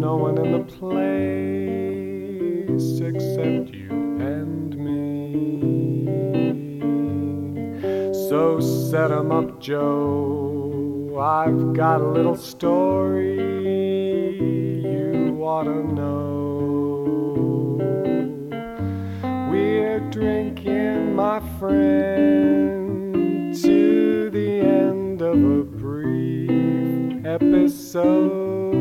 no one in the place except you and me. So set 'em up, Joe, I've got a little story you ought to know. We're drinking, my friend, to the end of a brief episode.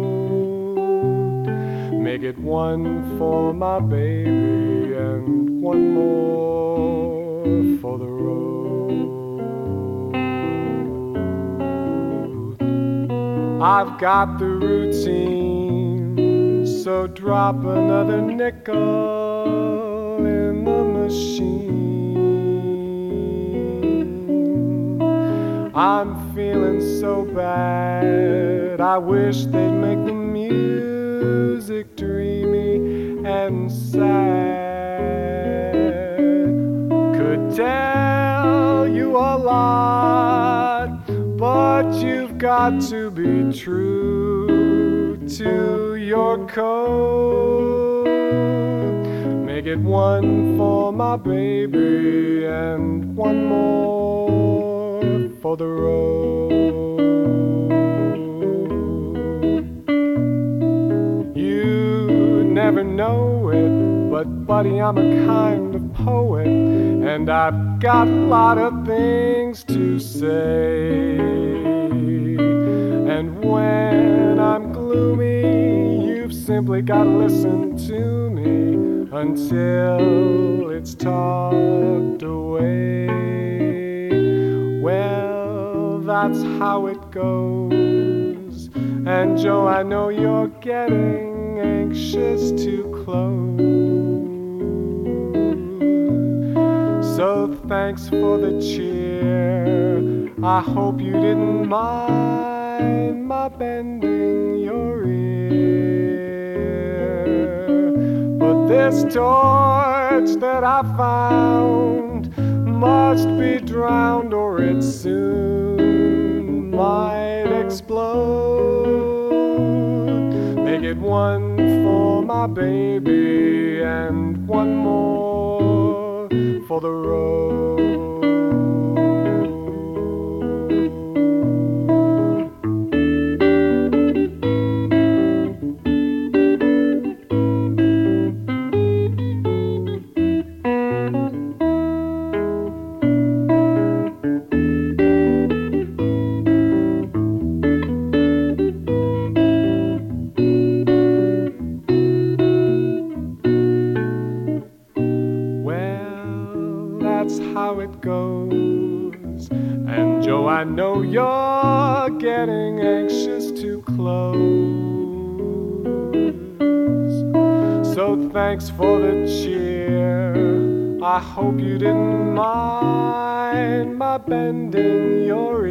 Make it one for my baby and one more for the road. I've got the routine, so drop another nickel in the machine. I'm feeling so bad, I wish they'd make the music dreamy and sad. Could tell you a lot, but you've got to be true to your code. Make it one for my baby and one more for the road. You never know it, but buddy, I'm a kind of poet, and I've got a lot of things to say. And when I'm gloomy, you've simply got to listen to me until it's talked away. Well, that's how it goes. And Joe, I know you're getting anxious to close. So thanks for the cheer. I hope you didn't mind my bending your ear. But this torch that I found must be drowned or it soon might explode. Make it one for my baby and one more for the road. That's how it goes. And Joe, I know you're getting anxious to close. So thanks for the cheer. I hope you didn't mind my bending your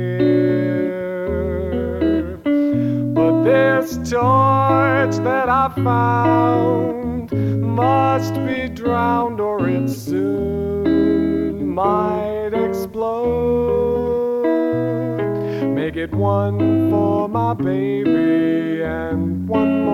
ear. But this torch that I found must be drowned or it soon might explode. Make it one for my baby and one